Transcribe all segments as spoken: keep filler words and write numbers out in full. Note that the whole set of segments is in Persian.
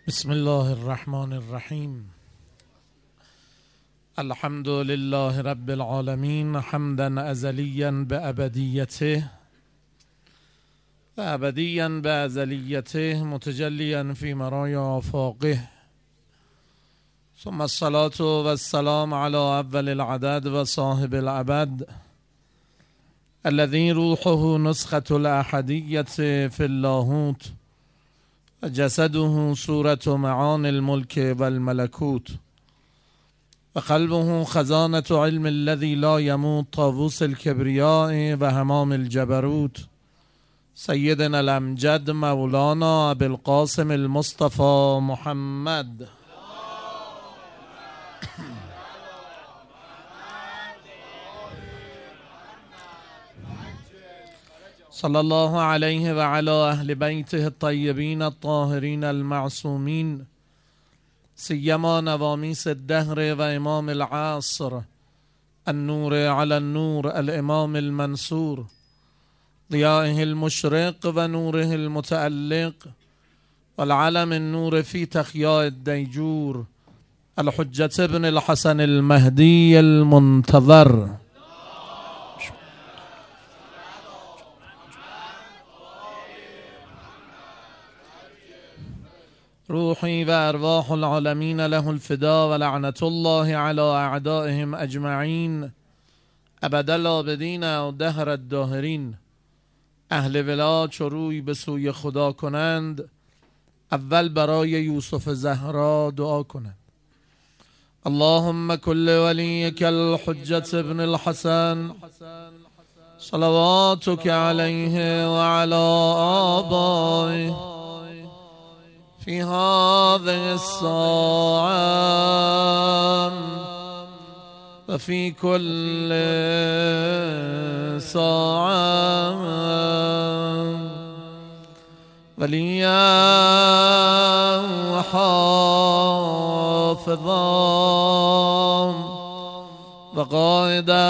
بسم الله الرحمن الرحیم. الحمد لله رب العالمین حمدا ازلیا بابدیته و ابدیا بازلیته متجلیا فی مرایا آفاقه، ثم الصلاة و السلام علی اول العدد و صاحب الابد الذي روحه نسخة الاحدیة فی اللاهوت و جسده صورت معانی الملک و الملکوت و قلبه خزانة علم الذي لا يموت طاووس الكبرياء و همام الجبروت سیدنا الامجد مولانا ابی القاسم المصطفى محمد صلی الله علیه و علی اهل بیته الطیبین الطاهرین المعصومین، سیما نوامیس الدهر و امام العصر النور علی النور الامام المنصور ضیائه المشرق و نوره المتألق والعلم النور فی تخیاء الدیجور الحجة ابن الحسن المهدی المنتظر. روحی و ارواح العالمین له الفدا و لعنت الله علی اعدائهم اجمعین ابد الآبدین و دهر الداهرین. اهل ولا چو روی به سوی خدا کنند، اول برای یوسف زهرا دعا کنند. اللهم کل ولیک الحجة ابن الحسن صلواتک علیه و علی آبائه في هذه الساعة وفي كل ساعة وليا وحافظا وقائدا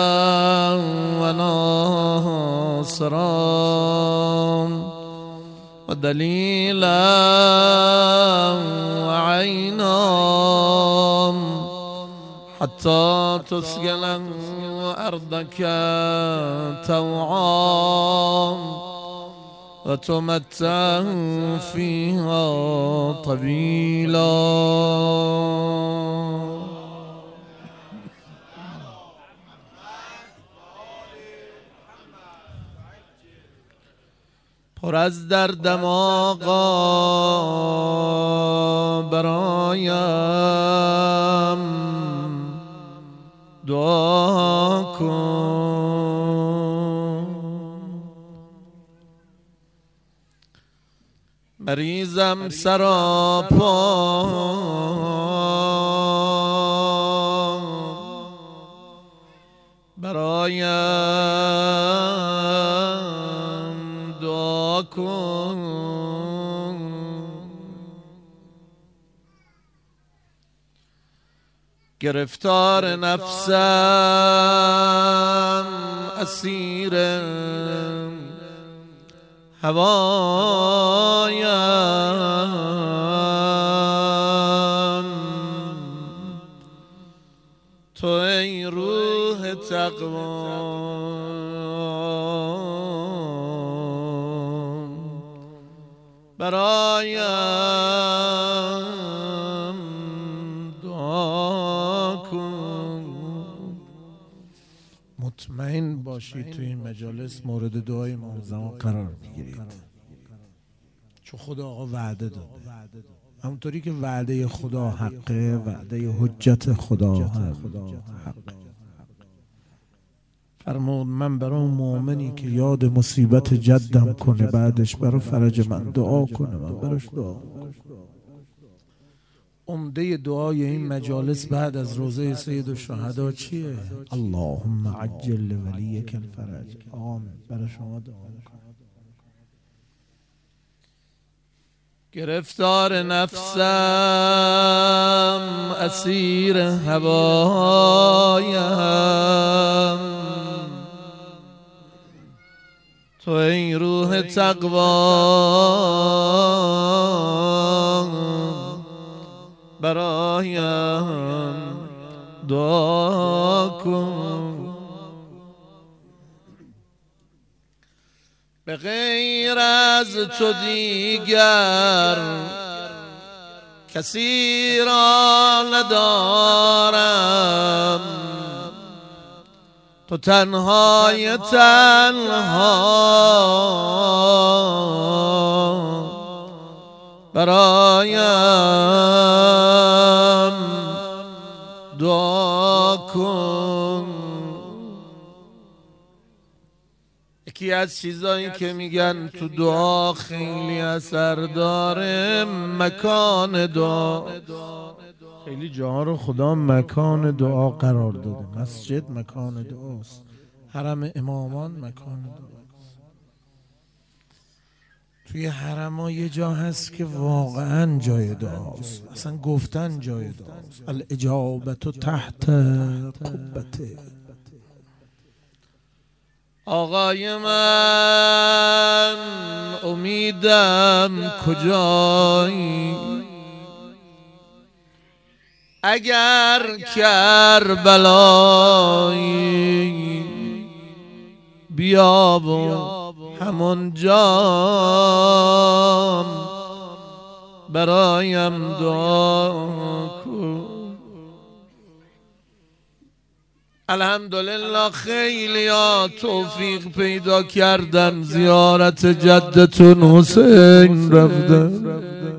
وناصرا ودليلا وعينا حتى تسكن أرضك توعا وتمتع فيها طويلا. پر از دردم آقا برایم دعا کن، مریضم سراپا برایم دعا کن، گرفتار نفسم اسیر هوایم، تو ای روح تقوا برایم دعا کن. مطمئن باشید توی این مجالس مورد دعای امام زمان قرار میگیرید، چون خدا آقا وعده داده. همونطوری که وعده خدا حقه، وعده حجت خدا حقه. فرمود من برای اون مؤمنی که یاد مصیبت جدم کنه بعدش برای فرج من دعا کنه، من براش دعا. عمده دعای این مجالس بعد از روزه سید الشهدا چیه؟ اللهم عجل ولیک الفرج. آمین. برای شما دعا کنم. گرفتار نفسم اسیر هوایم، تو ای روح تقوا برایم دعا کن. به غیر از تو دیگر کسی را ندارم، تو تنهای تنها برایم دعا کن. یکی از چیزایی که میگن تو دعا خیلی اثر داره مکان دعا. خیلی جاها رو خدا مکان دعا قرار داده. مسجد مکان دعاست، حرم امامان مکان دعاست. توی حرم ها یه جا هست که واقعا جای دعاست، اصلا گفتن جای دعاست. الاجابت تحت قبته. آقای من امیدم کجایی؟ اگر کربلایی بیا و همون جام برایم دعا کن. الحمدلله خیلی ها توفیق پیدا کردن زیارت جدتون حسین رفتن،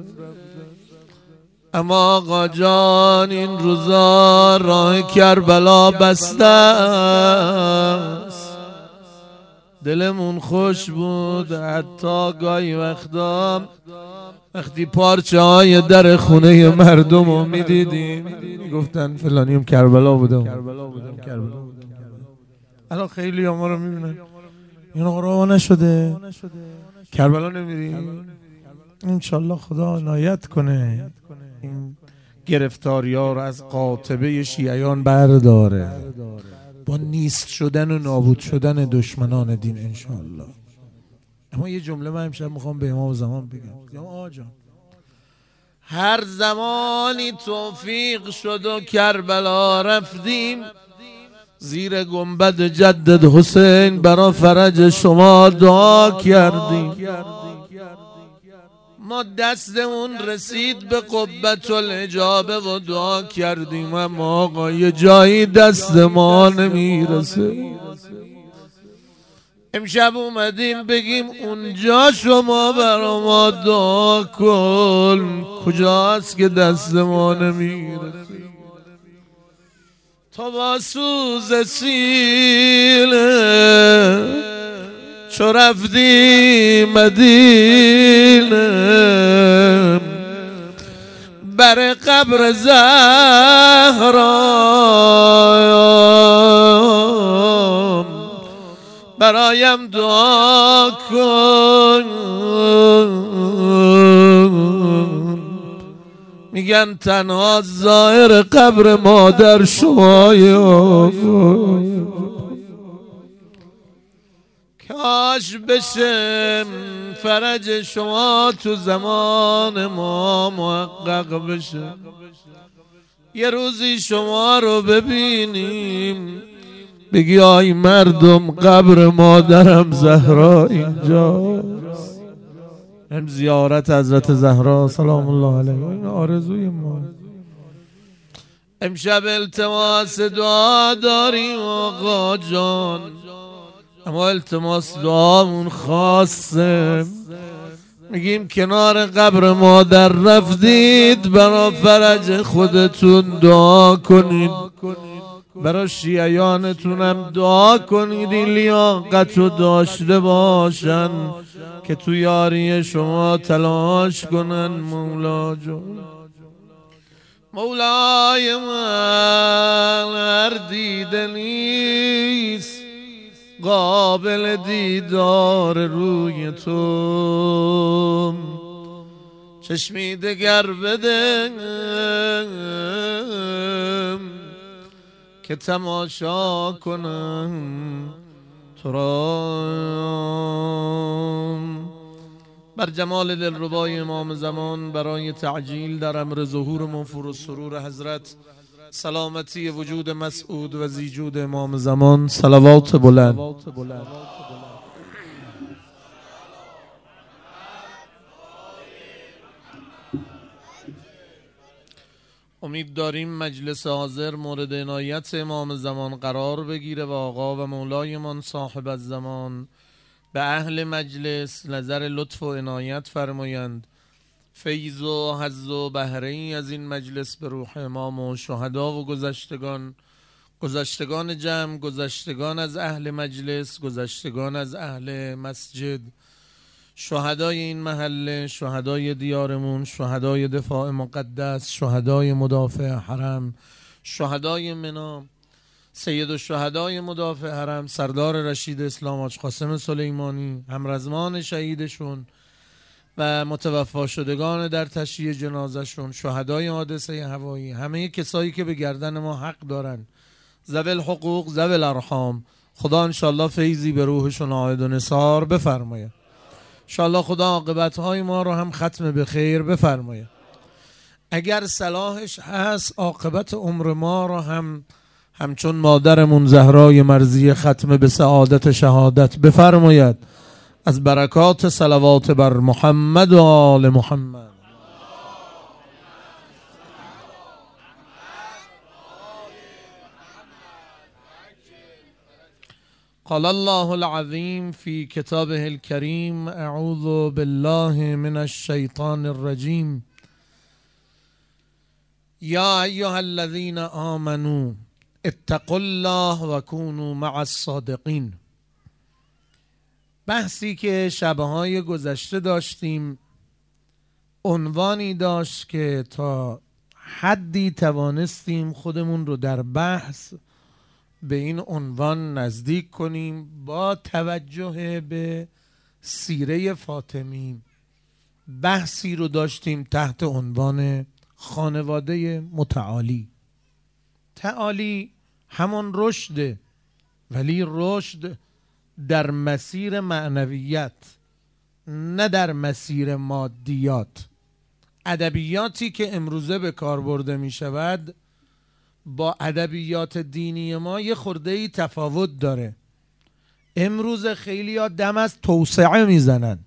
اما آقا جان این روزا راه کربلا بسته است. دلمون خوش بود حتی گاهی وقتا وقتی پارچه های در خونه مردم رو میدیدیم گفتن فلانیم کربلا بودم کربلا بودم کربلا بودم. الان خیلی ما رو میبینن این آقا راه نشده کربلا نمیریم. انشالله خدا عنایت کنه این گرفتاری ها رو از قاطبه شیعیان برداره با نیست شدن و نابود شدن دشمنان دین انشالله. اما یه جمله من امشب میخوام به امام زمان بگم. آقا جان هر زمانی توفیق شد و کربلا رفتیم زیر گنبد جدد حسین برا فرج شما دعا کردیم. ما دستمون رسید به قبة الاجابه و دعا کردیم، اما آقا یه جایی دست ما نمیرسه. امشب اومدیم بگیم اونجا شما برا ما دعا کن. کجاست که دست ما نمیرسه؟ تا با سوز سینه چو رفتی مدینه بر قبر زهرا برایم دعا کن. میگن تنها ظاهر قبر مادر شمای آقا، کاش بشه فرج شما تو زمان ما محقق بشه. یه روزی شما رو ببینیم بگی آی مردم قبر مادرم زهرا اینجاست. هم زیارت حضرت زهرا سلام الله علیها این آرزوی ما. امشب التماس دعا داریم آقا جان، اما التماس دعامون خاصه. میگیم کنار قبر مادر رفتید برا فرج خودتون دعا کنید، برا شیعیانتونم دعا کنید این لیاقتو داشته باشن که تو یاری شما تلاش کنن. مولا جان مولای من هر دیده نیست قابل دیدار روی تو، چشمی دگر بده که تماشا کنم تو را. بر جمال دلربای امام زمان برای تعجیل در امر ظهور منفور و سرور حضرت، سلامتی وجود مسعود و زیجود امام زمان، صلوات بلند. امید داریم مجلس حاضر مورد عنایت امام زمان قرار بگیره و آقا و مولایمان صاحب الزمان به اهل مجلس نظر لطف و عنایت فرمایند. فیض و حظ و بهره‌ای از این مجلس به روح امام و شهدا و گذشتگان، گذشتگان جمع، گذشتگان از اهل مجلس، گذشتگان از اهل مسجد، شهدای این محله، شهدای دیارمون، شهدای دفاع مقدس، شهدای مدافع حرم، شهدای منا، سید الشهدای مدافع حرم سردار رشید اسلام حاج قاسم سلیمانی، همرزمان شهیدشون و متوفا شدگان در تشییع جنازشون، شهدای حادثه هوایی، همه کسایی که به گردن ما حق دارن، ذوی الحقوق ذوی الارحام، خدا انشالله فیضی به روحشون عاید و نثار بفرماید. انشالله خدا عاقبت‌های ما رو هم ختم به خیر بفرماید. اگر صلاحش هست عاقبت عمر ما رو هم همچون مادرمون زهرای مرضیه ختم به سعادت شهادت بفرماید. از برکات صلوات بر محمد و آل محمد. قال الله العظيم في كتابه الكريم: اعوذ بالله من الشيطان الرجيم يا ايها الذين آمنوا اتقوا الله وكونوا مع الصادقين. بحثی که شبهای گذشته داشتیم عنوانی داشت که تا حدی توانستیم خودمون رو در بحث به این عنوان نزدیک کنیم با توجه به سیره فاطمی. بحثی رو داشتیم تحت عنوان خانواده متعالی. تعالی همون رشد، ولی رشد در مسیر معنویت نه در مسیر مادیات. ادبیاتی که امروزه به کار برده می شود با ادبیات دینی ما یه خرده‌ای تفاوت داره. امروز خیلی ها دم از توسعه میزنن.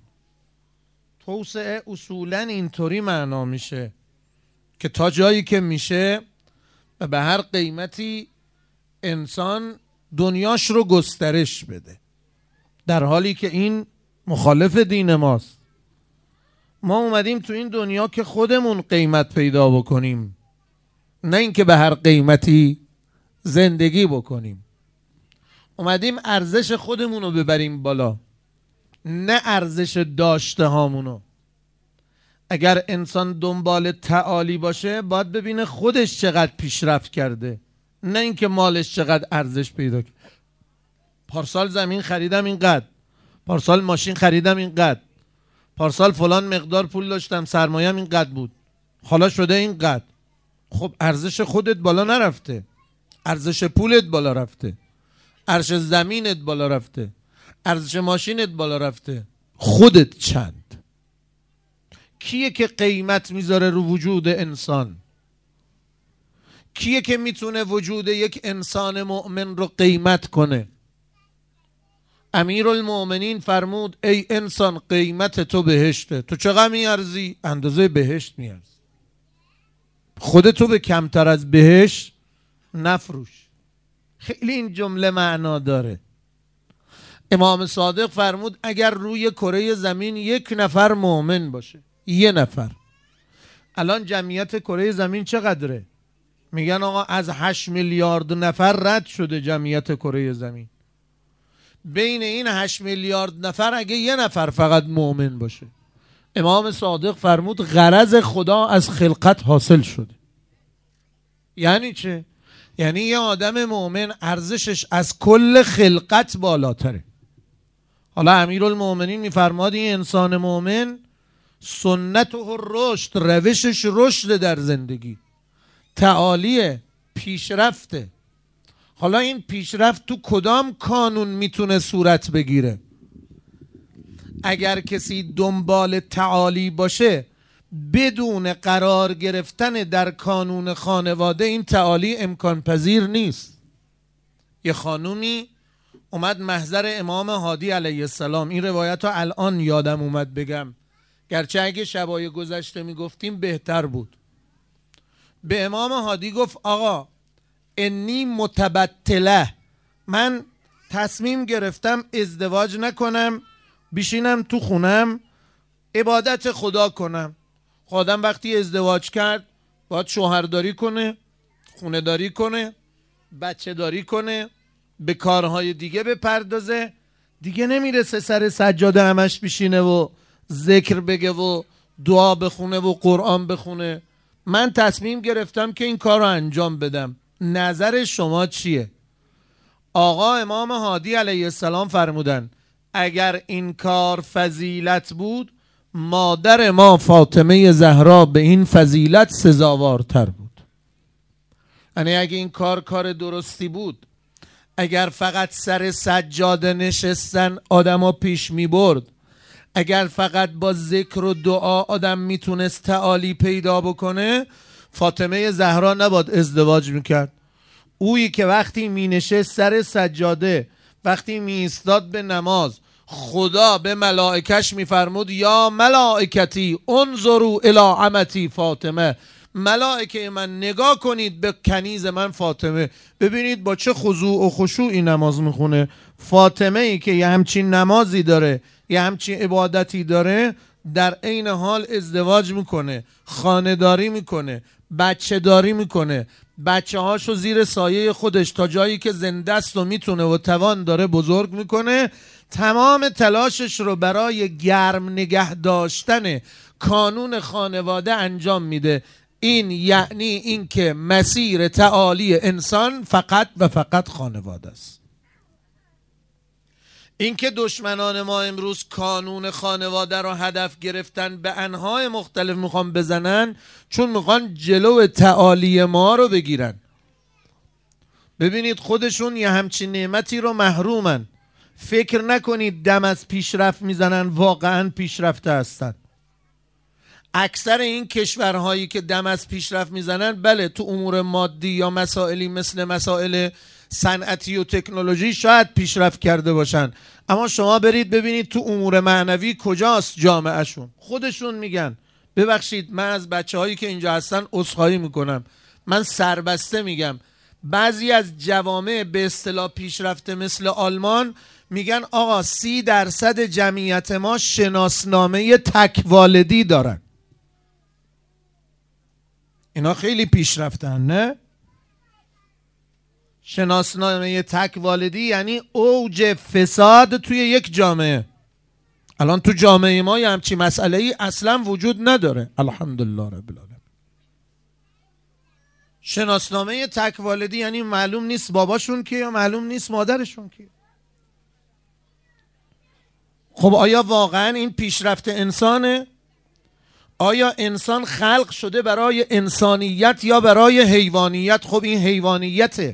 توسعه اصولا اینطوری معنا میشه که تا جایی که میشه و به هر قیمتی انسان دنیاش رو گسترش بده، در حالی که این مخالف دین ماست. ما اومدیم تو این دنیا که خودمون قیمت پیدا بکنیم، نه اینکه به هر قیمتی زندگی بکنیم. اومدیم ارزش خودمون رو ببریم بالا، نه ارزش داشته هامونو. اگر انسان دنبال تعالی باشه باید ببینه خودش چقدر پیشرفت کرده، نه اینکه مالش چقدر ارزش پیدا کرده. پارسال زمین خریدم اینقدر، پارسال ماشین خریدم اینقدر، پارسال فلان مقدار پول داشتم سرمایه‌ام اینقدر بود، حالا شده اینقدر. خب ارزش خودت بالا نرفته، ارزش پولت بالا رفته، ارزش زمینت بالا رفته، ارزش ماشینت بالا رفته. خودت چند؟ کیه که قیمت میذاره رو وجود انسان؟ کیه که میتونه وجود یک انسان مؤمن رو قیمت کنه؟ امیرالمؤمنین فرمود ای انسان قیمت تو بهشته. تو چقدر میارزی؟ اندازه بهشت میارزی. خودتو به کمتر از بهشت نفروش. خیلی این جمله معنا داره. امام صادق فرمود اگر روی کره زمین یک نفر مؤمن باشه، یه نفر. الان جمعیت کره زمین چقدره؟ میگن آقا از هشت میلیارد نفر رد شده جمعیت کره زمین. بین این هشت میلیارد نفر اگه یه نفر فقط مؤمن باشه، امام صادق فرمود غرض خدا از خلقت حاصل شده. یعنی چه؟ یعنی یه آدم مؤمن ارزشش از کل خلقت بالاتره. حالا امیرالمؤمنین میفرماد این انسان مؤمن سنته الرشد، روشش رشد در زندگی، تعالیه، پیشرفته. حالا این پیشرفت تو کدام کانون میتونه صورت بگیره؟ اگر کسی دنبال تعالی باشه بدون قرار گرفتن در کانون خانواده این تعالی امکان پذیر نیست. یه خانومی اومد محضر امام هادی علیه السلام، این روایت ها الان یادم اومد بگم، گرچه اگه شبای گذشته میگفتیم بهتر بود. به امام هادی گفت آقا انی متبتله، من تصمیم گرفتم ازدواج نکنم، بشینم تو خونم عبادت خدا کنم. خودم وقتی ازدواج کرد باید شوهرداری کنه، خونه داری کنه، بچه داری کنه، به کارهای دیگه بپردازه، دیگه نمیرسه سر سجاده همش بشینه و ذکر بگه و دعا بخونه و قرآن بخونه. من تصمیم گرفتم که این کار رو انجام بدم، نظر شما چیه؟ آقا امام هادی علیه السلام فرمودن اگر این کار فضیلت بود مادر ما فاطمه زهرا به این فضیلت سزاوارتر بود. یعنی اگه این کار کار درستی بود، اگر فقط سر سجاده نشستن آدم ها پیش می برد، اگر فقط با ذکر و دعا آدم میتونست تعالی پیدا بکنه، فاطمه زهرا نباید ازدواج میکرد. اویی که وقتی می نشست سر سجاده، وقتی می ایستاد به نماز، خدا به ملائکش میفرمود یا ملائکتی انظروا الی عمتی فاطمه، ملائکه من نگاه کنید به کنیز من فاطمه، ببینید با چه خضوع و خشوعی نماز میخونه. فاطمه ای که یه همچین نمازی داره، یه همچین عبادتی داره، در عین حال ازدواج میکنه، خانه‌داری میکنه، بچه داری میکنه، بچه هاشو زیر سایه خودش تا جایی که زنده است و میتونه و توان داره بزرگ میکنه، تمام تلاشش رو برای گرم نگه داشتن کانون خانواده انجام میده. این یعنی این که مسیر تعالی انسان فقط و فقط خانواده است. این که دشمنان ما امروز کانون خانواده رو هدف گرفتن، به انواع مختلف میخوان بزنن، چون میخوان جلو تعالی ما رو بگیرن. ببینید خودشون یه همچین نعمتی رو محرومن. فکر نکنید دم از پیشرفت میزنن واقعا پیشرفته هستن. اکثر این کشورهایی که دم از پیشرفت میزنن بله تو امور مادی یا مسائلی مثل مسائل صنعتی و تکنولوژی شاید پیشرفت کرده باشن، اما شما برید ببینید تو امور معنوی کجاست جامعهشون. خودشون میگن، ببخشید من از بچه هایی که اینجا هستن عذرخواهی میکنم، من سربسته میگم، بعضی از جوامع به اصطلاح پیشرفته مثل آلمان میگن آقا سی درصد جمعیت ما شناسنامه تک والدی دارن. اینا خیلی پیشرفتن نه؟ شناسنامه تک والدی یعنی اوج فساد توی یک جامعه. الان تو جامعه ما یه همچی مسئله ای اصلا وجود نداره، الحمدلله رب العالمین. شناسنامه تک والدی یعنی معلوم نیست باباشون کیه یا معلوم نیست مادرشون کیه. خب آیا واقعا این پیشرفت انسانه؟ آیا انسان خلق شده برای انسانیت یا برای حیوانیت؟ خب این حیوانیته.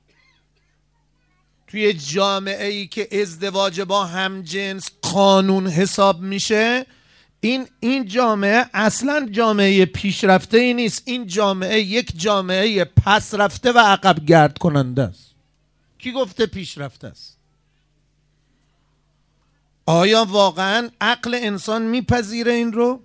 توی جامعه ای که ازدواج با همجنس قانون حساب میشه، این این جامعه اصلا جامعه پیشرفته ای نیست. این جامعه یک جامعه پس رفته و عقب گرد کننده است. کی گفته پیشرفته است؟ آیا واقعا عقل انسان میپذیره این رو؟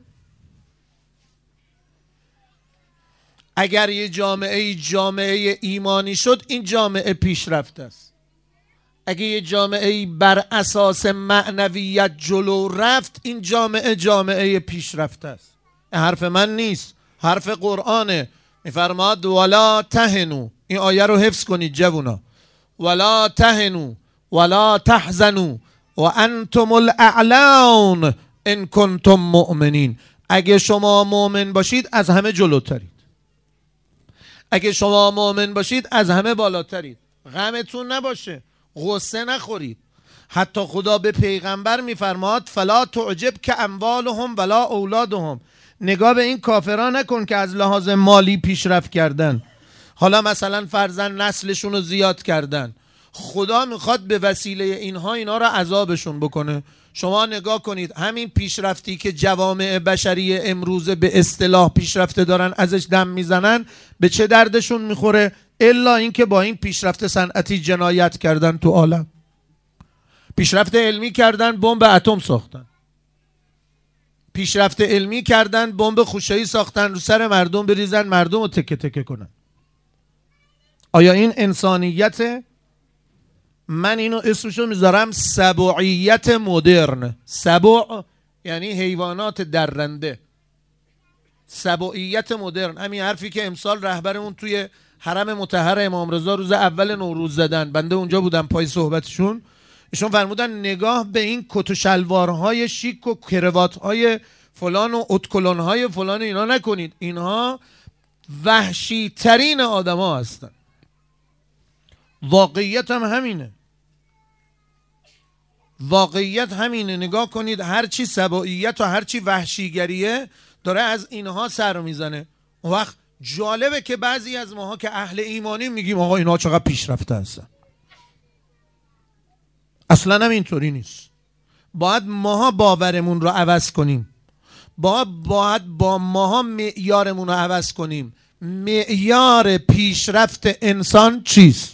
اگر یه جامعه جامعه ایمانی شد این جامعه پیشرفته است. اگه یه جامعه بر اساس معنویت جلو رفت این جامعه جامعه پیشرفته است. این حرف من نیست، حرف قرآنه. میفرماد ولا تهنو، این آیه رو حفظ کنید جوونا، ولا تهنو ولا تحزنو و انتم الاعلون ان کنتم مؤمنین. اگه شما مؤمن باشید از همه جلوترید، اگه شما مؤمن باشید از همه بالاترید. غمتون نباشه، غصه نخورید. حتی خدا به پیغمبر میفرماد فلا تعجب که اموالهم ولا اولادهم، نگاه به این کافران نکن که از لحاظ مالی پیشرفت کردن، حالا مثلا فرزند نسلشون رو زیاد کردن. خدا میخواد به وسیله اینها اینا رو عذابشون بکنه. شما نگاه کنید همین پیشرفتی که جوامع بشری امروزه به اصطلاح پیشرفته دارن ازش دم میزنن به چه دردشون میخوره؟ الا اینکه با این پیشرفت صنعتی جنایت کردن تو عالم، پیشرفت علمی کردن بمب اتم ساختن، پیشرفت علمی کردن بمب خوشه‌ای ساختن رو سر مردم بریزن مردم رو تکه تکه کنن. آیا این انسانیت؟ من اینو اسمشو میذارم سبوعیت مدرن. سبوع یعنی حیوانات درنده، سبوعیت مدرن. همین حرفی که امسال رهبرمون توی حرم مطهر امام رضا روز اول نوروز زدن، بنده اونجا بودم پای صحبتشون، ایشون فرمودن نگاه به این کت و شلوارهای شیک و کرواتهای فلان و اتکلونهای فلان اینا نکنید، اینها وحشی ترین آدم ها هستن. واقعیت هم همینه، واقعیت همینه. نگاه کنید هرچی سبوعیت و هرچی وحشیگریه داره از اینها سر میزنه. اون وقت جالبه که بعضی از ماها که اهل ایمانی میگیم آقا اینها چقدر پیشرفته هستن. اصلا هم اینطوری نیست. باید ماها باورمون رو عوض کنیم، باید, باید با ماها معیارمون رو عوض کنیم. معیار پیشرفت انسان چیست؟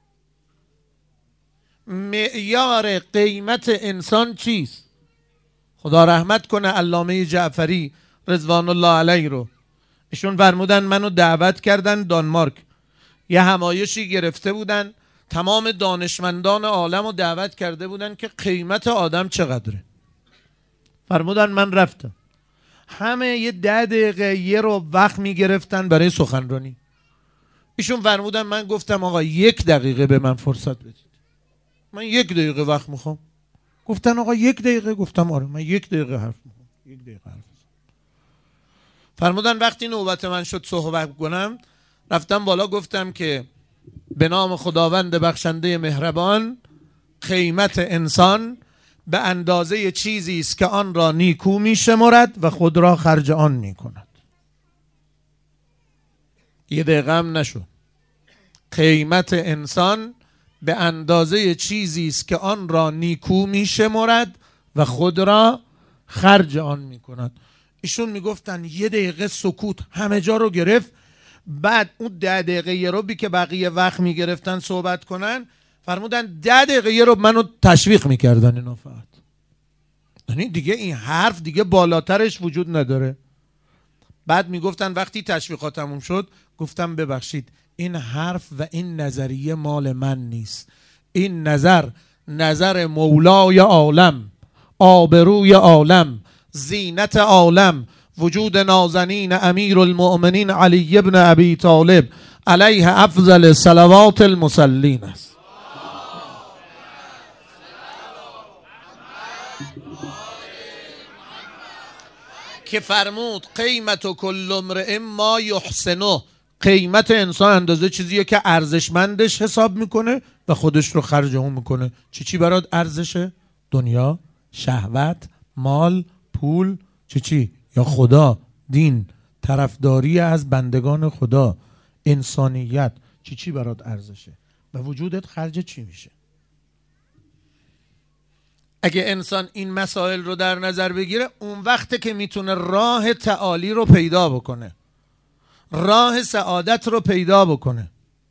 معیار قیمت انسان چیست؟ خدا رحمت کنه علامه جعفری رضوان الله علیه رو، ایشون فرمودن منو دعوت کردن دانمارک، یه همایشی گرفته بودن، تمام دانشمندان عالم رو دعوت کرده بودن که قیمت آدم چقدره. فرمودن من رفتم، همه یه ده دقیقه یه رو وقت میگرفتن برای سخنرانی. ایشون فرمودن من گفتم آقا یک دقیقه به من فرصت بدید، من یک دقیقه وقت میخوام. گفتن آقا یک دقیقه؟ گفتم آره من یک دقیقه حرف میخوام، یک دقیقه حرف. فرمودن وقتی نوبت من شد صحبت کنم، رفتم بالا گفتم که به نام خداوند بخشنده مهربان، قیمت انسان به اندازه چیزی است که آن را نیکو میشمرد و خود را خرج آن میکند. یه دقیقه هم نشد. قیمت انسان به اندازه چیزی است که آن را نیکو میشمرد و خود را خرج آن میکند. ایشون میگفتن یه دقیقه سکوت همه جا رو گرفت. بعد اون ده دقیقه یه رو بی که بقیه وقت میگرفتن صحبت کنن، فرمودن ده دقیقه یه رو منو تشویق میکردن اینا فقط. یعنی دیگه این حرف دیگه بالاترش وجود نداره. بعد میگفتن وقتی تشویقات تموم شد گفتم ببخشید این حرف و این نظریه مال من نیست، این نظر نظر مولای عالم، آبروی عالم، زینت عالم، وجود نازنین امیر المؤمنین علی ابن ابی طالب علیه افضل صلوات المصلین است. که فرمود قیمت و کل امرئ ما یحسنه، قیمت انسان اندازه چیزیه که ارزشمندش حساب میکنه و خودش رو خرج اون میکنه. چی چی برات ارزشه؟ دنیا، شهوت، مال، پول، چی چی؟ یا خدا، دین، طرفداری از بندگان خدا، انسانیت، چی چی برات ارزشه و وجودت خرج چی میشه؟ اگه انسان این مسائل رو در نظر بگیره اون وقته که میتونه راه تعالی رو پیدا بکنه، راه سعادت رو پیدا بکنه.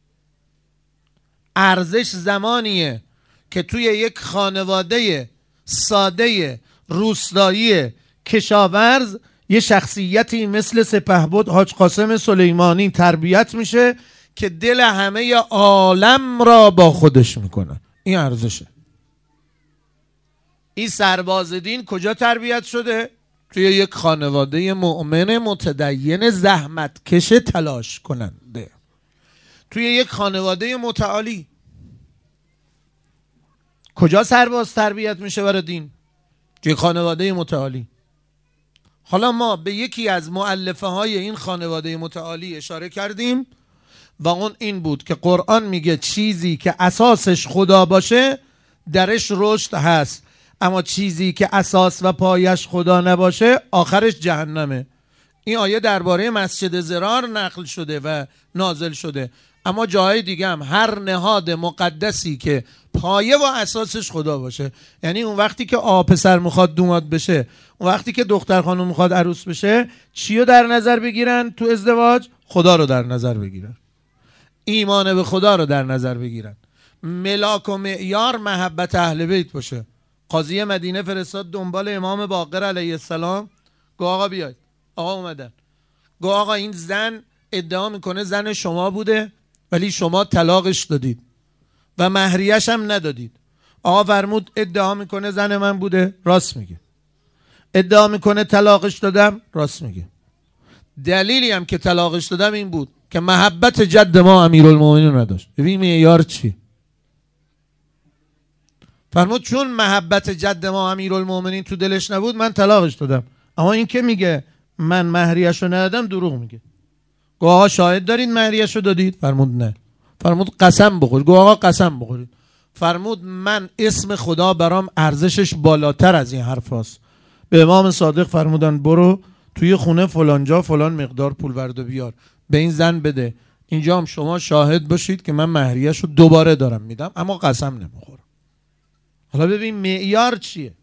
ارزش زمانیه که توی یک خانواده ساده روستایی کشاورز یه شخصیتی مثل سپهبد حاج قاسم سلیمانی تربیت میشه که دل همه عالم را با خودش میکنه. این ارزشه. این سرباز دین کجا تربیت شده؟ توی یک خانواده مؤمن متدین زحمتکش تلاش کننده، توی یک خانواده متعالی. کجا سرباز تربیت میشه برای دین؟ توی خانواده متعالی. حالا ما به یکی از مؤلفه های این خانواده متعالی اشاره کردیم و اون این بود که قرآن میگه چیزی که اساسش خدا باشه درش رشد هست، اما چیزی که اساس و پایش خدا نباشه آخرش جهنمه. این آیه درباره مسجد ضرار نقل شده و نازل شده. اما جاهای دیگه هم هر نهاد مقدسی که پایه و اساسش خدا باشه، یعنی اون وقتی که آ پسر میخواد دوماد بشه، اون وقتی که دختر خانم میخواد عروس بشه، چی رو در نظر بگیرن تو ازدواج؟ خدا رو در نظر بگیرن، ایمان به خدا رو در نظر بگیرن. ملاک و معیار محبت اهل بیت باشه. قاضی مدینه فرستاد دنبال امام باقر علیه السلام، گو آقا بیاید. آقا اومدن، گو آقا این زن ادعا میکنه زن شما بوده ولی شما طلاقش دادید و مهریش هم ندادید. آقا فرمود ادعا میکنه زن من بوده، راست میگه. ادعا میکنه طلاقش دادم، راست میگه. دلیلی هم که طلاقش دادم این بود که محبت جد ما امیرالمومنین نداشت. ببین معیار چی؟ فرمود چون محبت جد ما امیرالمومنین تو دلش نبود من طلاقش دادم. اما این که میگه من مهریه‌شو ندادم دروغ میگه. گو آقا شاهد دارید مهریه‌شو دادید؟ فرمود نه. فرمود قسم بخورید. گو آقا قسم بخورید. فرمود من اسم خدا برام ارزشش بالاتر از این حرف هست. به امام صادق فرمودن برو توی خونه فلانجا فلان مقدار پول برد و بیار به این زن بده، اینجا هم شما شاهد باشید که من مهریه‌شو دوباره دارم میدم اما قسم نمیخورم. حالا ببین معیار چیه؟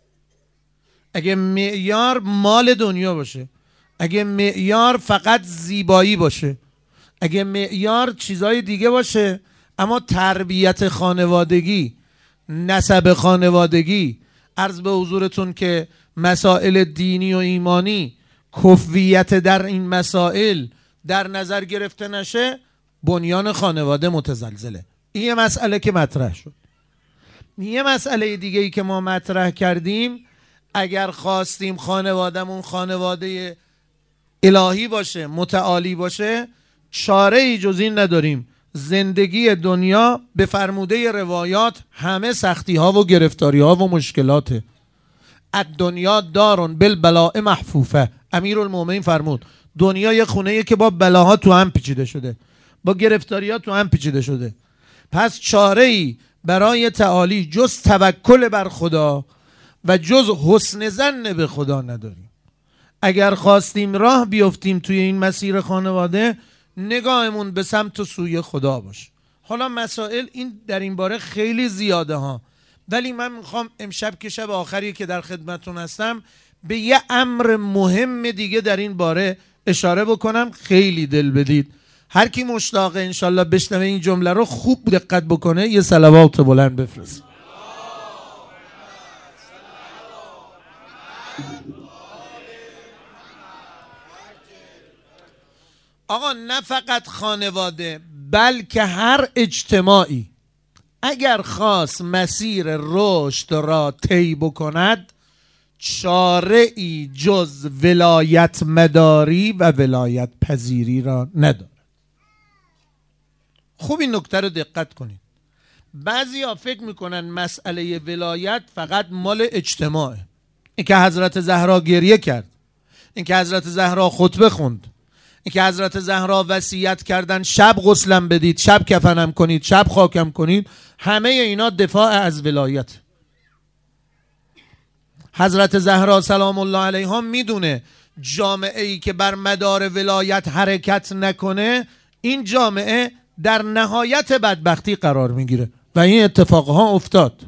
اگه معیار مال دنیا باشه، اگه معیار فقط زیبایی باشه، اگه معیار چیزای دیگه باشه، اما تربیت خانوادگی، نسب خانوادگی، عرض به حضورتون که مسائل دینی و ایمانی، کفویت در این مسائل در نظر گرفته نشه، بنیان خانواده متزلزله. این یه مسئله که مطرح شد. یه مسئله دیگه ای که ما مطرح کردیم، اگر خواستیم خانوادهمون خانواده الهی باشه، متعالی باشه، چاره ای جز این نداریم. زندگی دنیا به فرموده روایات همه سختی ها و گرفتاری ها و مشکلاته. الدنیا دارون بالبلاء محفوفه. امیرالمومنین فرمود دنیا یه خونه‌ایه که با بلاها تو هم پیچیده شده، با گرفتاری ها تو هم پیچیده شده. پس چاره ای برای تعالی جز توکل بر خدا و جز حسن ظن به خدا نداریم. اگر خواستیم راه بیفتیم توی این مسیر خانواده، نگاهمون به سمت و سوی خدا باشه. حالا مسائل این در این باره خیلی زیاده ها، ولی من میخوام امشب که شب آخریه که در خدمتون هستم به یه امر مهم دیگه در این باره اشاره بکنم. خیلی دل بدید. هر کی مشتاقه انشالله بشنوه این جمله رو خوب دقت بکنه، یه صلوات بلند بفرست. آقا نه فقط خانواده بلکه هر اجتماعی اگر خواست مسیر رشد را طی بکند، چاره ای جز ولایت مداری و ولایت پذیری را ندارد. خوب این نکته رو دقت کنید. بعضی ها فکر میکنن مسئله ولایت فقط مال اجتماعه. این که حضرت زهرا گریه کرد، این که حضرت زهرا خطبه خوند، این که حضرت زهرا وصیت کردن شب غسلم بدید، شب کفنم کنید، شب خاکم کنید، همه اینا دفاع از ولایت. حضرت زهرا سلام الله علیها میدونه جامعه ای که بر مدار ولایت حرکت نکنه، این جامعه در نهایت بدبختی قرار میگیره و این اتفاقها افتاد.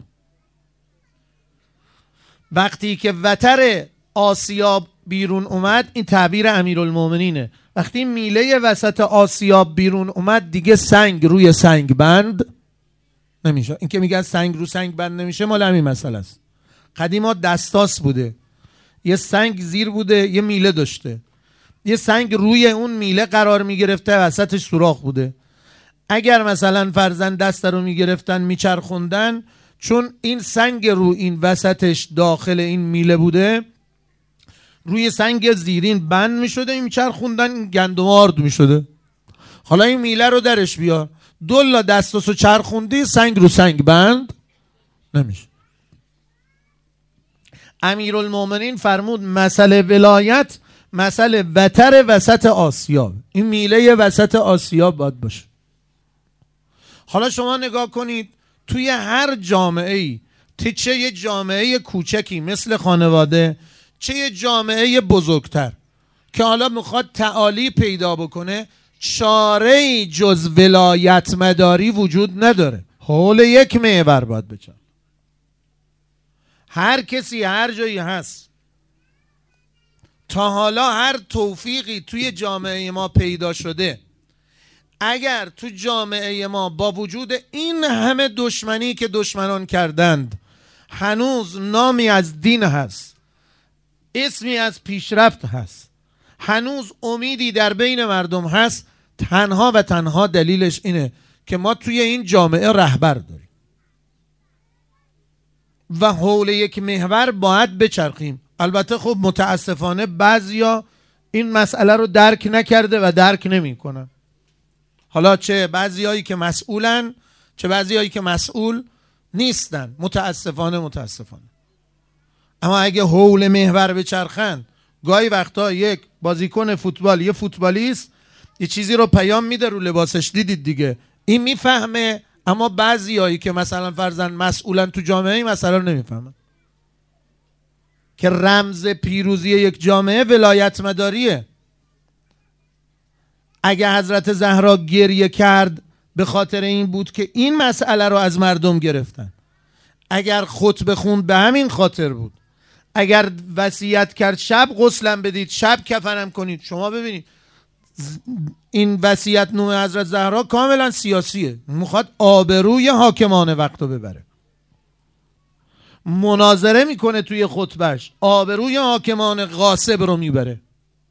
وقتی که وتر آسیاب بیرون اومد، این تعبیر امیرالمومنینه، وقتی میله وسط آسیاب بیرون اومد دیگه سنگ روی سنگ بند نمیشه. این که میگن سنگ رو سنگ بند نمیشه مال همین مسئله است. قدیما دستاس بوده، یه سنگ زیر بوده، یه میله داشته، یه سنگ روی اون میله قرار میگرفته، وسطش سوراخ بوده. اگر مثلا فرزند دست رو میگرفتن میچرخوندن، چون این سنگ رو این وسطش داخل این میله بوده، روی سنگ زیرین بند میشده، این میچرخوندن گندم آرد میشده. حالا این میله رو درش بیار، دولا دستاسو چرخوندی، سنگ رو سنگ بند نمیشه. امیرالمومنین فرمود مسئله ولایت مسئله وتر وسط آسیاب، این میله وسط آسیاب باید باشه. حالا شما نگاه کنید توی هر جامعه ای، چه یه جامعه کوچکی مثل خانواده، چه یه جامعه بزرگتر که حالا میخواد تعالی پیدا بکنه، چاره‌ای جز ولایت مداری وجود نداره. حول یک محور باید بچن. هر کسی هر جایی هست تا حالا هر توفیقی توی جامعه ما پیدا شده، اگر تو جامعه ما با وجود این همه دشمنی که دشمنان کردند هنوز نامی از دین هست، اسمی از پیشرفت هست، هنوز امیدی در بین مردم هست، تنها و تنها دلیلش اینه که ما توی این جامعه رهبر داریم و حول یک محور باید بچرخیم. البته خب متاسفانه بعضیا این مسئله رو درک نکرده و درک نمی کنن. حالا چه بعضیایی که مسئولن چه بعضیایی که مسئول نیستن، متاسفانه متاسفانه. اما اگه حول محور بچرخن، گاهی وقتا یک بازیکن فوتبال، یه فوتبالیست یه چیزی رو پیام میده رو لباسش، دیدید دیگه، این میفهمه، اما بعضیایی که مثلا فرضاً مسئولن تو جامعه این مسئله رو نمیفهمن که رمز پیروزی یک جامعه ولایت مداریه. اگه حضرت زهرا گریه کرد به خاطر این بود که این مسئله رو از مردم گرفتن. اگر خطبه خوند به همین خاطر بود. اگر وصیت کرد شب غسلم بدید، شب کفنم کنید. شما ببینید این وصیت نامه حضرت زهرا کاملا سیاسیه، میخواد آبروی حاکمان وقت رو ببره. مناظره میکنه توی خطبهش، آبروی حاکمان غاصب رو میبره.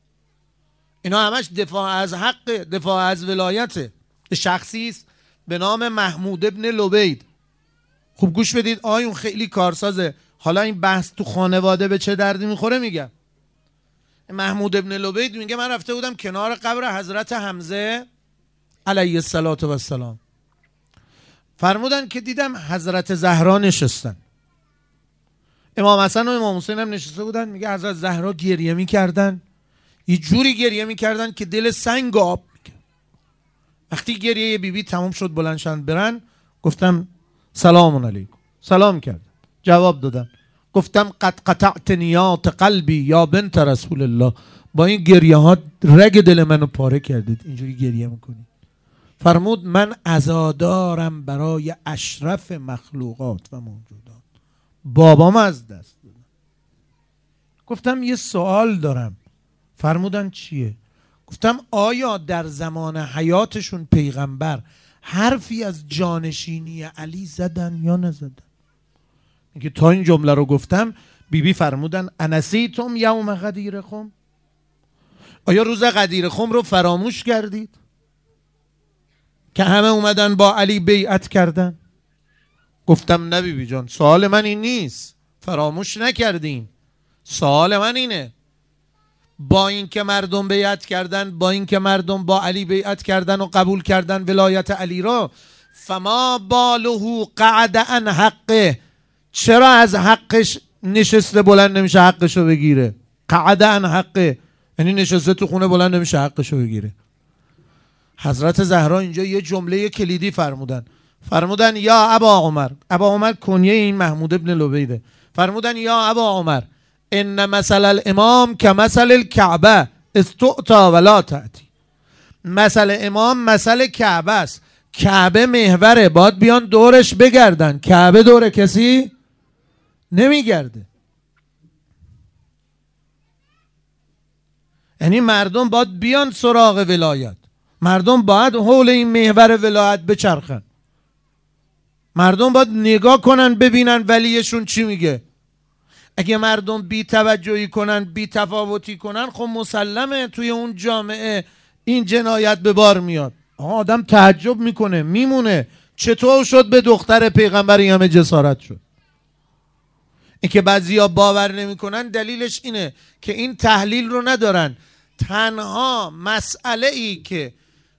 اینا همش دفاع از حق، دفاع از ولایته. شخصی است به نام محمود ابن لبید. خوب گوش بدید، آیون خیلی کارسازه. حالا این بحث تو خانواده به چه دردی میخوره میگم. محمود ابن لبید میگه من رفته بودم کنار قبر حضرت حمزه علیه السلام، فرمودن که دیدم حضرت زهرا نشستن، امام حسن و امام حسین هم نشسته بودن. میگه حضرت زهرا گریه میکردن، یه جوری گریه میکردن که دل سنگ آب میکرد. وقتی گریه بی بی تموم شد بلند شدن برن، گفتم سلام علیکم، سلام کردم، جواب دادن، گفتم قد قطعت نیات قلبی یا بنت رسول الله، با این گریه ها رگ دل منو پاره کردید، اینجوری گریه میکنید. فرمود من عزادارم برای اشرف مخلوقات و موجودات، بابام از دست دادم. گفتم یه سوال دارم. فرمودن چیه؟ گفتم آیا در زمان حیاتشون پیغمبر حرفی از جانشینی علی زدن یا نزدن؟ میگه تا این جمله رو گفتم بی بی فرمودن انسیتم یوم غدیر خم، آیا روز غدیر خم رو فراموش کردید که همه اومدن با علی بیعت کردن؟ گفتم نه بی بی جان، سوال من این نیست، فراموش نکردیم. سوال من اینه با این که مردم بیعت کردن، با این که مردم با علی بیعت کردن و قبول کردن ولایت علی را، فما باله قعد عن حقه، چرا از حقش نشسته بلند نمیشه حقش رو بگیره؟ قعد عن حقه یعنی نشسته تو خونه بلند نمیشه حقش رو بگیره. حضرت زهرا اینجا یه جمله کلیدی فرمودن. فرمودن یا ابا عمر، ابا عمر کنیه این محمود ابن لبیده، فرمودن یا ابا عمر ان مثل الامام که مثل الکعبه استعطا ولا تأتی. مثل امام مثل کعبه است، کعبه محوره، باید بیان دورش بگردن، کعبه دور کسی نمیگرده. یعنی مردم باید بیان سراغ ولایت، مردم باید حول این محور ولایت بچرخن، مردم باید نگاه کنن ببینن ولیشون چی میگه. اگه مردم بی توجهی کنن، بی تفاوتی کنن، خب مسلمه توی اون جامعه این جنایت به بار میاد. آدم تعجب میکنه، میمونه چطور شد به دختر پیغمبر این همه جسارت شد. این که بعضیا باور نمیکنن دلیلش اینه که این تحلیل رو ندارن. تنها مسئله ای که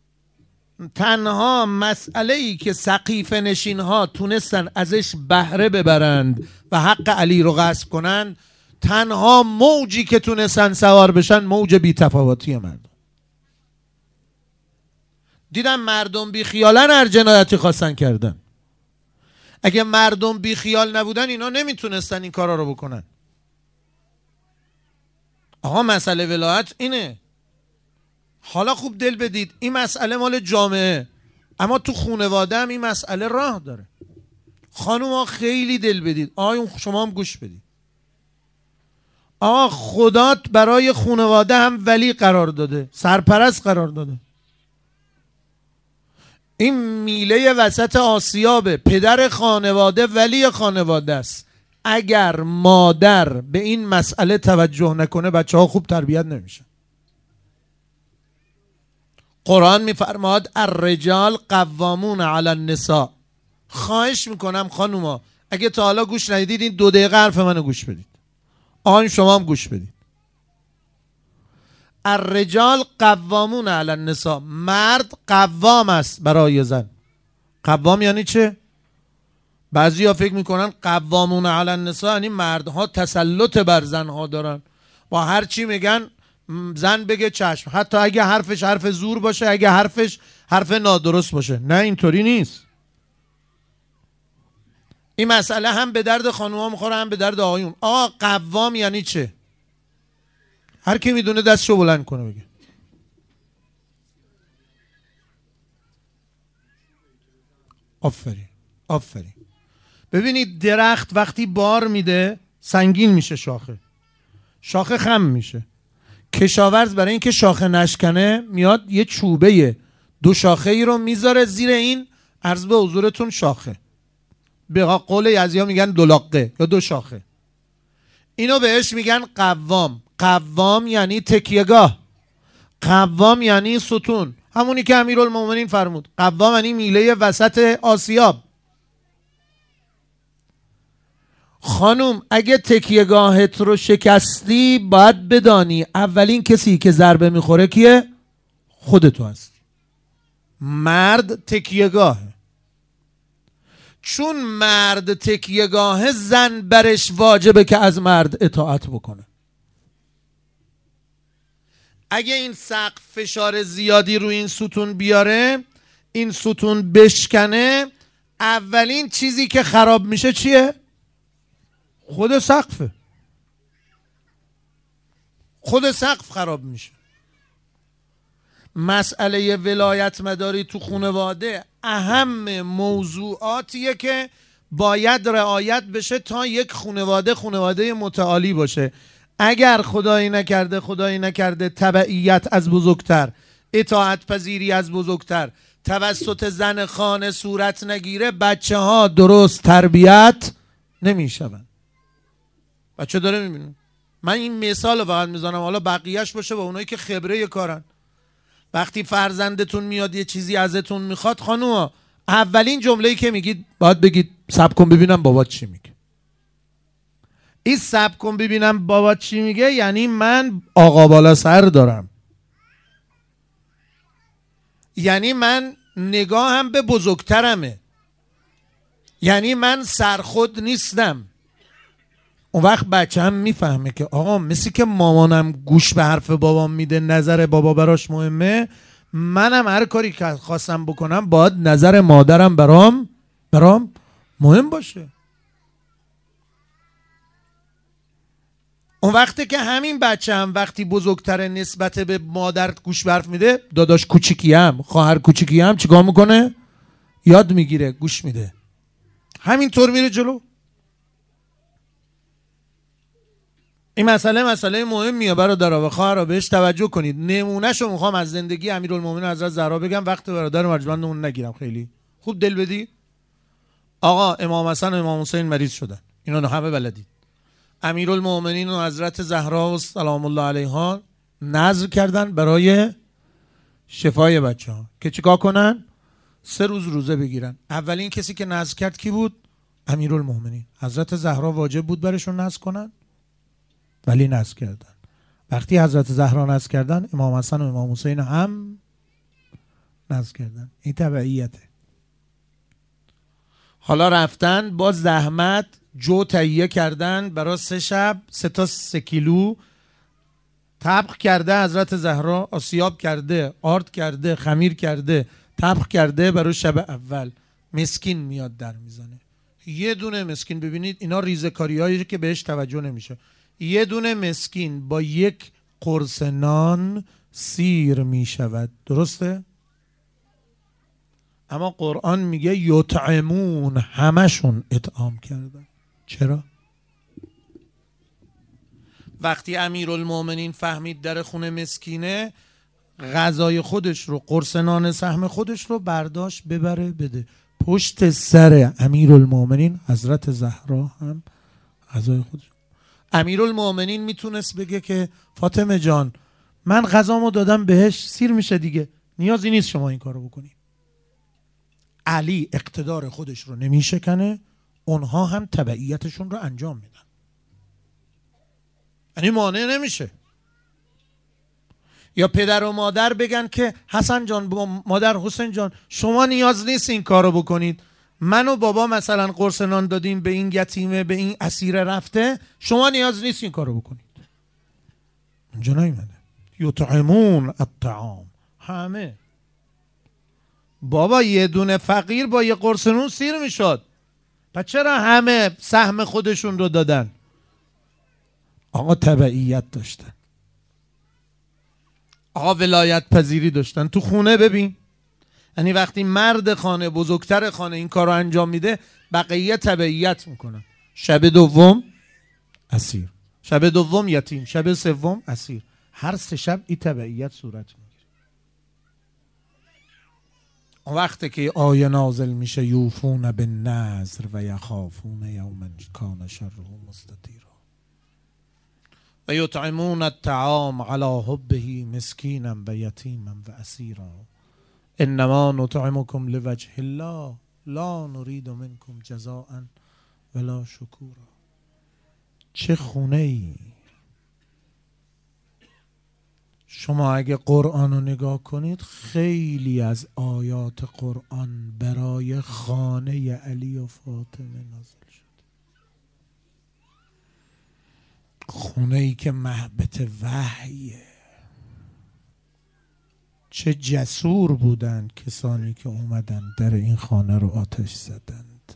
تنها مسئله ای که سقیفه نشین ها تونستن ازش بهره ببرند و حق علی رو غصب کنند، تنها موجی که تونستن سوار بشن موج بی تفاوتی مردم. دیدم مردم بی خیالن هر جنایتی خواستن کردن. اگه مردم بی خیال نبودن اینا نمیتونستن این کارا رو بکنن. آقا مسئله ولایت اینه. حالا خوب دل بدید، این مسئله مال جامعه، اما تو خانواده هم این مسئله راه داره. خانوم ها خیلی دل بدید، آقایون شما هم گوش بدید. آقا خدات برای خانواده هم ولی قرار داده، سرپرست قرار داده. این میله وسط آسیابه، پدر خانواده ولی خانواده است. اگر مادر به این مسئله توجه نکنه بچه ها خوب تربیت نمیشه. قرآن میفرماد الرجال قوامون علی النساء. خواهش میکنم خانوما اگه تا حالا گوش ندیدید این دو دقیقه حرف منو گوش بدید. آن شما هم گوش بدید. الرجال قوامون علی النساء. مرد قوام است برای زن. قوام یعنی چه؟ بعضی ها فکر میکنن قوامون علی النساء یعنی مردها تسلط بر زنها دارن، با هر چی میگن زن بگه چشم، حتی اگه حرفش حرف زور باشه، اگه حرفش حرف نادرست باشه. نه اینطوری نیست. این مسئله هم به درد خانوما میخوره هم به درد آقایون. آقا قوام یعنی چه؟ هر کی میدونه دستشو بلند کنه بگه. آفرین آفرین. ببینید درخت وقتی بار میده سنگین میشه، شاخه شاخه خم میشه. کشاورز برای اینکه شاخه نشکنه میاد یه چوبه دو شاخه ای رو میذاره زیر این، عرض به حضورتون شاخه، به قول یزدی‌ها میگن دولاقه یا دو شاخه. اینو بهش میگن قوام. قوام یعنی تکیهگاه، قوام یعنی ستون، همونی که امیرالمومنین فرمود. قوام یعنی میله وسط آسیاب. خانوم اگه تکیهگاهت رو شکستی باید بدانی اولین کسی که ضربه میخوره کیه؟ خودتو هستی. مرد تکیهگاهه. چون مرد تکیهگاهه زن برش واجبه که از مرد اطاعت بکنه. اگه این سقف فشار زیادی روی این ستون بیاره، این ستون بشکنه، اولین چیزی که خراب میشه چیه؟ خود سقفه. خود سقف خراب میشه. مسئله ولایت مداری تو خانواده اهم موضوعاتیه که باید رعایت بشه تا یک خانواده خانواده متعالی باشه. اگر خدایی نکرده خدایی نکرده تبعیت از بزرگتر، اطاعت پذیری از بزرگتر توسط زن خانه صورت نگیره، بچه ها درست تربیت نمیشون. بچه داره میبینه. من این مثال رو فقط میزنم، حالا بقیهش باشه با اونایی که خبره کارن. وقتی فرزندتون میاد یه چیزی ازتون میخواد، خانوما اولین جمله‌ای که میگید باید بگید صبر کن ببینم بابا چی میگه. این صبر کن ببینم بابا چی میگه یعنی من آقا بالا سر دارم، یعنی من نگاهم به بزرگترمه، یعنی من سرخود نیستم. اون وقت بچه هم میفهمه که آقا مثل که مامانم گوش به حرف بابام میده، نظر بابا براش مهمه، منم هر کاری که خواستم بکنم باید نظر مادرم برام برام مهم باشه. اون وقتی که همین بچه هم وقتی بزرگتر نسبت به مادر گوش به حرف میده، داداش کوچیکیم، خواهر کوچیکیم، چیکار میکنه؟ یاد میگیره، گوش میده، همینطور میره جلو. این مسئله مسئله مهمیه برادرها و خواهرها، بهش توجه کنید. نمونهشو میخوام از زندگی امیرالمومنین حضرت زهرا بگم، وقت برادر مرجان اون نگیرم. خیلی خوب دل بدید. آقا امام حسن و امام حسین مریض شدن، اینا همه بلدید. امیرالمومنین و حضرت زهرا و سلام الله علیها نذر کردن برای شفای بچه ها که چیکار کنن؟ سه روز روزه بگیرن. اولین کسی که نذر کرد کی بود؟ امیرالمومنین. حضرت زهرا واجب بود برشون نذر کنن ولی نذر کردن. وقتی حضرت زهرا نذر کردن، امام حسن و امام حسین هم نذر کردن. این تبعیته. حالا رفتن با زحمت جو تهیه کردن برای سه شب، سه تا سه کیلو طبخ کرده حضرت زهرا، آسیاب کرده، آرد کرده، خمیر کرده، طبخ کرده برای شب اول. مسکین میاد در میزنه، یه دونه مسکین. ببینید اینا ریزکاری هایی که بهش توجه نمیشه. یه دونه مسکین با یک قرص نان سیر می شود. درسته؟ اما قرآن میگه یطعمون، همشون اطعام کردن. چرا؟ وقتی امیرالمومنین فهمید در خونه مسکینه، غذای خودش رو، قرص نان سهم خودش رو برداشت ببره بده. پشت سر امیرالمومنین حضرت زهرا هم غذای خودش. امیرالمومنین میتونست بگه که فاطمه جان من غذامو دادم بهش، سیر میشه دیگه، نیازی نیست شما این کارو بکنی. علی اقتدار خودش رو نمیشکنه، اونها هم تبعیتشون رو انجام میدن، یعنی مانع نمیشه. یا پدر و مادر بگن که حسن جان با مادر حسین جان شما نیاز نیست این کارو بکنید، من و بابا مثلا قرص نان دادیم به این یتیمه، به این اسیر رفته، شما نیاز نیست این کارو بکنید. اینجا نیومده یطعمون الطعام، همه. بابا یه دونه فقیر با یه قرص نون سیر میشد، پس چرا همه سهم خودشون رو دادن؟ آقا تبعیت داشتن، آقا ولایت پذیری داشتن. تو خونه ببین، یعنی وقتی مرد خانه، بزرگتر خانه این کار رو انجام میده، بقیه تبعیت میکنن. شب دوم اسیر، شب دوم یتیم، شب سوم اسیر، هر سه شب این تبعیت صورت میگیره. وقتی که آیه نازل میشه یوفون بالنذر و یخافون یوما کان شره مستطیرا و یطعمون الطعام علی حبه مسکینا و یتیما و اسیرا انما نطعمکم لوجه الله لا نرید منکم جزاء ولا شکورا. چه خونه ای! شما اگه قرآن رو نگاه کنید، خیلی از آیات قرآن برای خانه علی و فاطمه نازل شد. خونه ای که محبت وحیه. چه جسور بودند کسانی که اومدن در این خانه رو آتش زدند.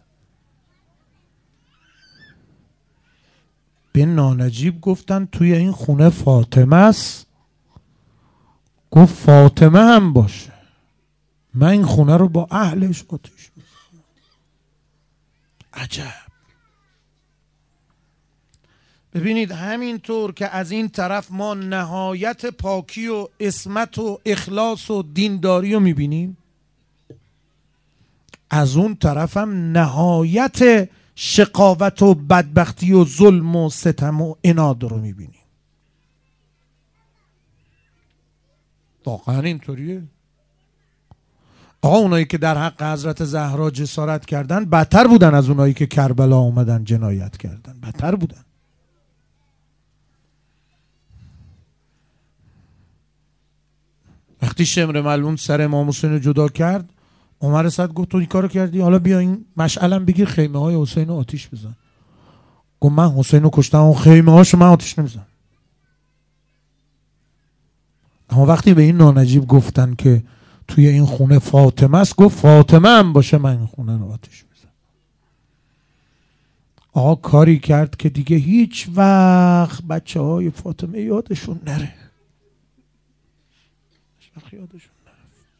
به نانجیب گفتن توی این خونه فاطمه است، گفت فاطمه هم باشه، من این خونه رو با اهلش آتش میزنم. عجب. ببینید همینطور که از این طرف ما نهایت پاکی و عصمت و اخلاص و دینداری رو میبینیم، از اون طرف هم نهایت شقاوت و بدبختی و ظلم و ستم و عناد رو میبینیم. واقعا اینطوریه. آقا اونایی که در حق حضرت زهرا جسارت کردن بدتر بودن از اونایی که کربلا اومدن جنایت کردن، بدتر بودن. وقتی شمر ملعون سر امام حسین رو جدا کرد، عمر اسد گفت تو این کارو کردی، حالا بیا این مشعلم بگیر خیمه های حسین رو آتیش بزن. گفت من حسین رو کشتم و خیمه هاشو من آتیش نمیزنم. اما وقتی به این نانجیب گفتن که توی این خونه فاطمه است، گفت فاطمه هم باشه من این خونه رو آتیش بزنم. آقا کاری کرد که دیگه هیچ وقت بچه های فاطمه یادشون نره. یادشون نره.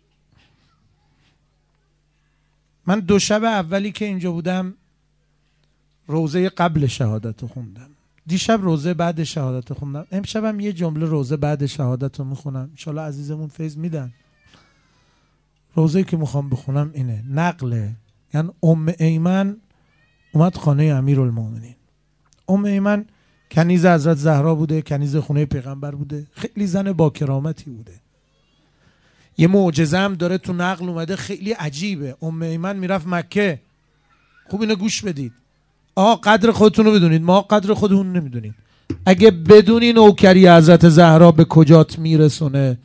من دو شب اولی که اینجا بودم روزه قبل شهادت رو خوندم، دیشب روزه بعد شهادت رو خوندم، امشبم یه جمله روزه بعد شهادت رو میخونم. انشالله عزیزمون فیض میدن. روزه که میخوام بخونم اینه، نقله. یعنی ام ایمن اومد خانه امیرالمومنین. ام ایمن کنیز حضرت زهرا بوده، کنیز خونه پیغمبر بوده، خیلی زن با کرامتی بوده. یه معجزه هم داره تو نقل اومده خیلی عجیبه. ام ایمن میرفت مکه. خوب اینو گوش بدید. آقا قدر خودتون رو بدونید، ما قدر خودمون نمیدونیم. اگه بدونی نوکری حضرت زهرا به کجات میرسونه.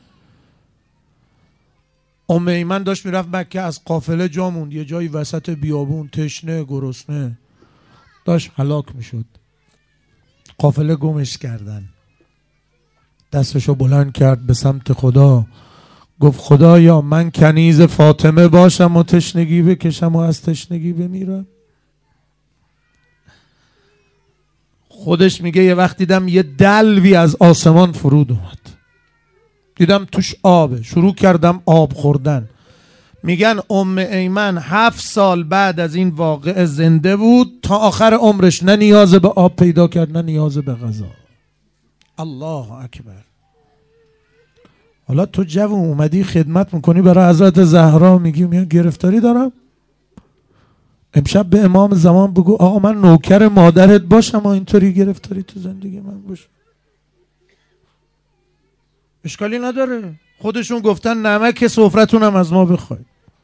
ام ایمن داشت میرفت مکه، از قافله جا موند، یه جایی وسط بیابون، تشنه گرسنه، داشت هلاک میشد. قافله گمش کردن. دستشو بلند کرد به سمت خدا، گفت خدایا من کنیز فاطمه باشم و تشنگی بکشم و از تشنگی بمیرم. خودش میگه یه وقت دیدم یه دلوی از آسمان فرود اومد. دیدم توش آبه، شروع کردم آب خوردن. میگن ام ایمن هفت سال بعد از این واقعه زنده بود، تا آخر عمرش نه نیاز به آب پیدا کرد نه نیاز به غذا. الله اکبر. حالا تو جوون اومدی خدمت میکنی برای حضرت زهرا، میگی میگن گرفتاری دارم. امشب به امام زمان بگو آقا من نوکر مادرت باشم و اینطوری گرفتاری تو زندگی من باشه. اشکالی نداره، خودشون گفتن نمک سفرتون هم از ما بخواید.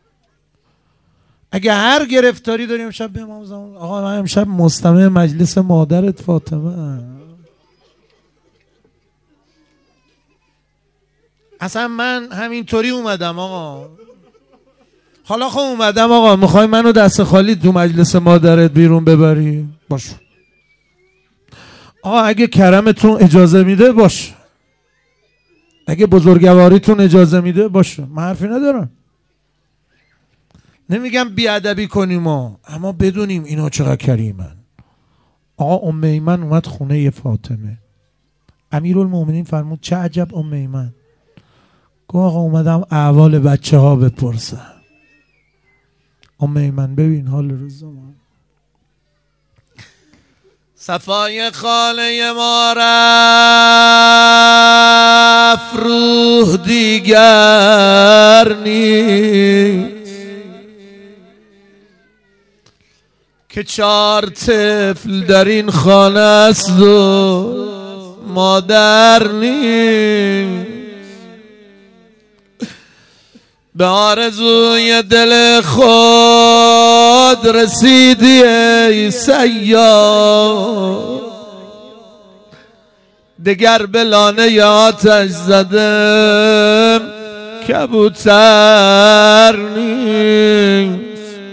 اگه هر گرفتاری داریم امشب به امام زمان آقا من امشب مستمع مجلس مادرت فاطمه. اصلا من همینطوری اومدم آقا. حالا خب اومدم آقا میخوای منو دست خالی تو مجلس مادرت بیرون ببری؟ باش آقا، اگه کرمتون اجازه میده باش، اگه بزرگواریتون اجازه میده باشه، من حرفی ندارم. نمیگم بیادبی کنیم ها، اما بدونیم اینا چقدر کریمن. آقا ام ایمن اومد خونه فاطمه، امیرالمومنین فرمود چه عجب ام ایمن؟ گفت آقا اومدم احوال بچه ها بپرسم. ام ایمن ببین حال روزا ما. صفای خاله ما رفت روح دیگر نیست، که چار طفل در این خانه است و مادر نیست. به آرزوی دل خود رسیدی ای سیاد، دگر به لانه آتش زدم کبوتر نیست.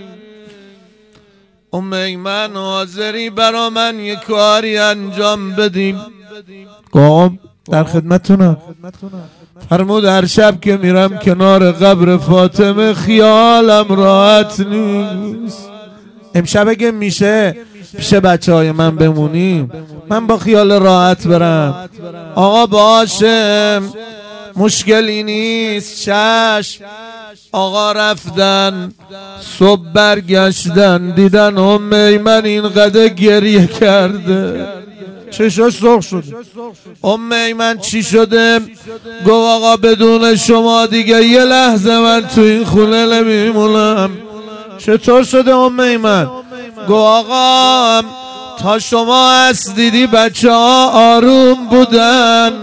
ام ایمن حاضری برا من یک کاری انجام بدیم؟ گفتم در خدمتونم. فرمود هر شب که میرم کنار قبر فاطمه خیالم راحت نیست. امشب اگه میشه پیش بچه های من بمونیم، من با خیال راحت برم. آقا باشه مشکلی نیست، چشم. آقا رفتن، صبح برگشتن دیدن ام ایمن اینقدر گریه کرده، چشاش سرخ شده. ام ایمن چی شده؟ گفت آقا بدون شما دیگه یه لحظه من تو این خونه نمیمونم. چطور شده ام ایمن؟ گفت آقا تا شما هست دیدی بچه ها آروم بودن،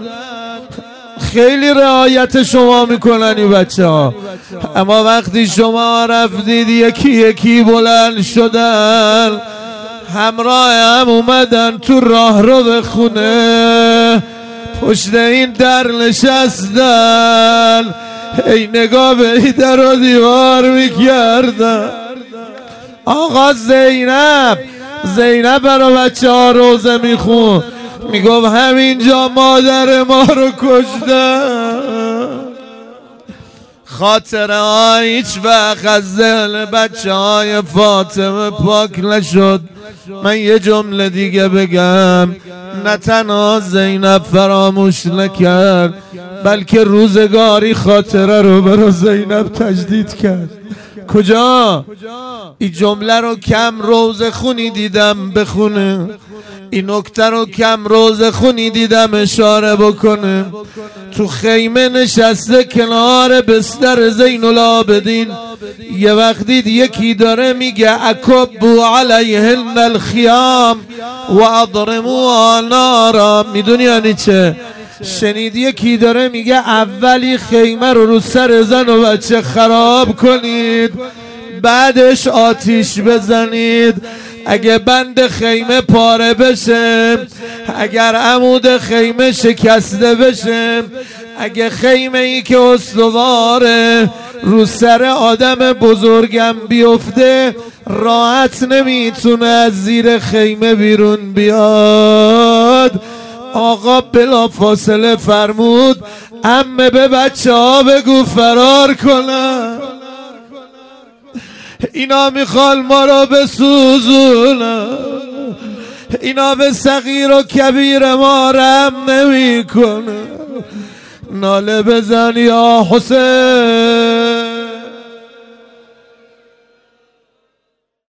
خیلی رعایت شما میکنن این بچه ها، اما وقتی شما رفتید یکی یکی بلند شدن، همراه هم اومدن تو راه رو به خونه، پشت این در نشستن، ای نگاه به این در و دیوار میکردن. آقا زینب زینب برای بچه ها روزه میخون، میگفت همینجا مادر ما رو کشتن. خاطره ها هیچ وقت از ذهن بچه های فاطمه پاک نشد. من یه جمله دیگه بگم، نه تنها زینب فراموش نکرد بلکه روزگاری خاطره رو برای زینب تجدید کرد. کجا؟ این جمله رو کم روزه خونی دیدم بخونه، این نکته رو کم روزه خونی دیدم اشاره بکنه. تو خیمه نشسته کنار بستر زین العابدین، یه وقت دید یکی داره میگه اکبوا علیهن الخیام و اضرموا نارا. میدونی یعنی چه؟ شنید یکی داره میگه اولی خیمه رو رو سر زن و بچه خراب کنید، بعدش آتیش بزنید. اگه بند خیمه پاره بشه، اگر عمود خیمه شکسته بشه، اگه خیمه ای که استواره رو سر آدم بزرگم بیفته، راحت نمیتونه از زیر خیمه بیرون بیاد. آقا بلا فاصله فرمود عمه به بچه ها بگو فرار کنن، اینا میخوان ما رو بسوزونن، اینا به صغیر و کبیر ما رحم نمی کنن. ناله بزن یا حسین